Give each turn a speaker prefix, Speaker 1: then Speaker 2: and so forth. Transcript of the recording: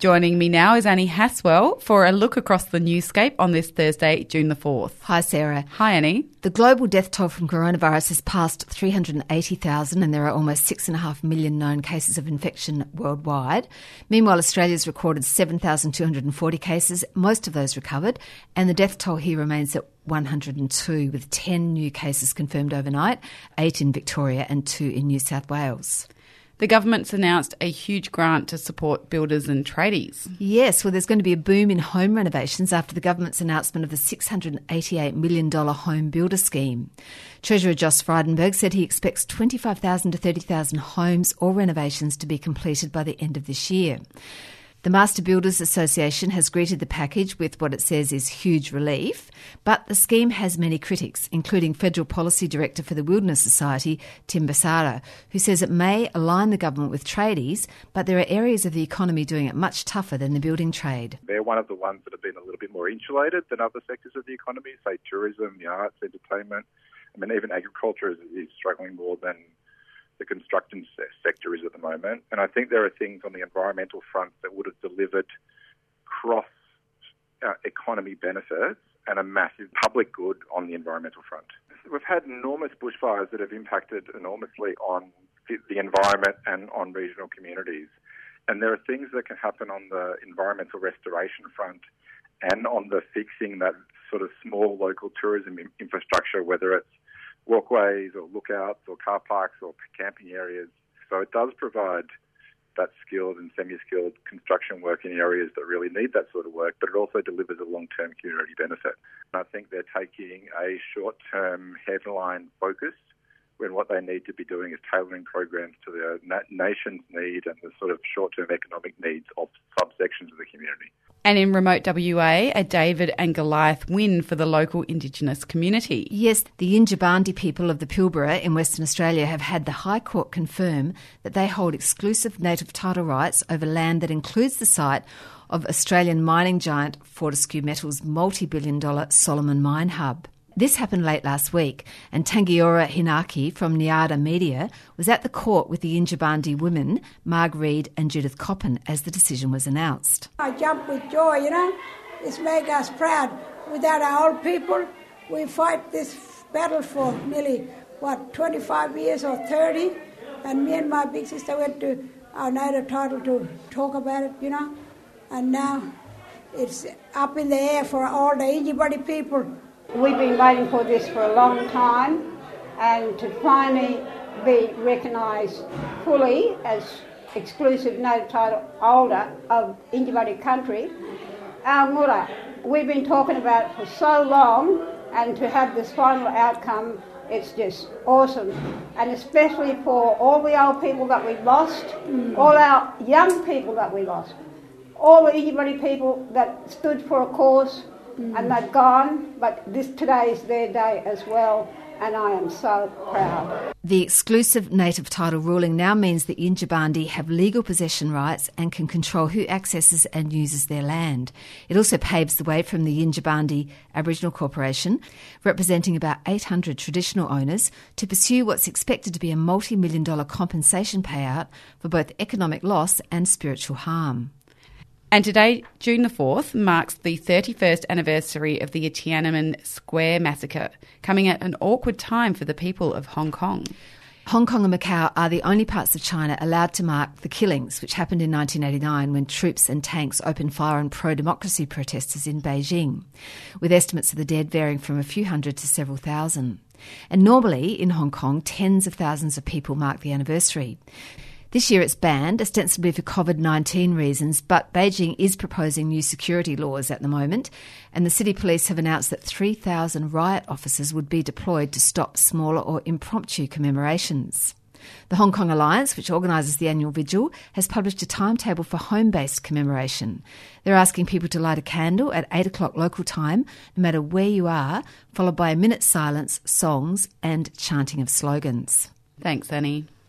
Speaker 1: Joining me now is Annie Haswell for a look across the newscape on this Thursday, June the 4th.
Speaker 2: Hi, Sarah.
Speaker 1: Hi, Annie.
Speaker 2: The global death toll from coronavirus has passed 380,000 and there are almost 6.5 million known cases of infection worldwide. Meanwhile, Australia's recorded 7,240 cases, most of those recovered, and the death toll here remains at 102, with 10 new cases confirmed overnight, 8 in Victoria and 2 in New South Wales.
Speaker 1: The government's announced a huge grant to support builders and tradies.
Speaker 2: Yes, well, there's going to be a boom in home renovations after the government's announcement of the $688 million home builder scheme. Treasurer Joss Frydenberg said he expects 25,000 to 30,000 homes or renovations to be completed by the end of this year. The Master Builders Association has greeted the package with what it says is huge relief, but the scheme has many critics, including Federal Policy Director for the Wilderness Society, Tim Basara, who says it may align the government with tradies, but there are areas of the economy doing it much tougher than the building trade.
Speaker 3: They're one of the ones that have been a little bit more insulated than other sectors of the economy, say tourism, the arts, entertainment. I mean, even agriculture is struggling more than the construction sector is at the moment. And I think there are things on the environmental front that would have delivered cross-economy benefits and a massive public good on the environmental front. We've had enormous bushfires that have impacted enormously on the environment and on regional communities. And there are things that can happen on the environmental restoration front and on the fixing that sort of small local tourism infrastructure, whether it's walkways or lookouts or car parks or camping areas. So it does provide that skilled and semi-skilled construction work in areas that really need that sort of work, but it also delivers a long-term community benefit. And I think they're taking a short-term headline focus when what they need to be doing is tailoring programs to the nation's need and the sort of short-term economic needs of subsections of the community.
Speaker 1: And in remote WA, a David and Goliath win for the local Indigenous community.
Speaker 2: Yes, the Yindjibarndi people of the Pilbara in Western Australia have had the High Court confirm that they hold exclusive native title rights over land that includes the site of Australian mining giant Fortescue Metals' multi-billion-dollar Solomon Mine Hub. This happened late last week, and Tangiora Hinaki from Niada Media was at the court with the Yindjibarndi women, Marg Reed and Judith Coppin, as the decision was announced.
Speaker 4: I jump with joy, It's made us proud. Without our old people, we fight this battle for nearly, 25 years or 30, and me and my big sister went to our native title to talk about it, and now it's up in the air for all the Yindjibarndi people.
Speaker 5: We've been waiting for this for a long time, and to finally be recognised fully as exclusive native title holder of Yindjibarndi country, our Mura. We've been talking about it for so long, and to have this final outcome, it's just awesome. And especially for all the old people that we've lost, all our young people that we lost, all the Yindjibarndi people that stood for a cause, and they've gone, but today is their day as well, and I am so proud.
Speaker 2: The exclusive native title ruling now means that Yindjibarndi have legal possession rights and can control who accesses and uses their land. It also paves the way from the Yindjibarndi Aboriginal Corporation, representing about 800 traditional owners, to pursue what's expected to be a multi-million-dollar compensation payout for both economic loss and spiritual harm.
Speaker 1: And today, June the 4th, marks the 31st anniversary of the Tiananmen Square massacre, coming at an awkward time for the people of Hong Kong.
Speaker 2: Hong Kong and Macau are the only parts of China allowed to mark the killings, which happened in 1989 when troops and tanks opened fire on pro-democracy protesters in Beijing, with estimates of the dead varying from a few hundred to several thousand. And normally, in Hong Kong, tens of thousands of people mark the anniversary. This year it's banned, ostensibly for COVID-19 reasons, but Beijing is proposing new security laws at the moment, and the city police have announced that 3,000 riot officers would be deployed to stop smaller or impromptu commemorations. The Hong Kong Alliance, which organises the annual vigil, has published a timetable for home-based commemoration. They're asking people to light a candle at 8 o'clock local time, no matter where you are, followed by a minute's silence, songs and chanting of slogans.
Speaker 1: Thanks, Annie.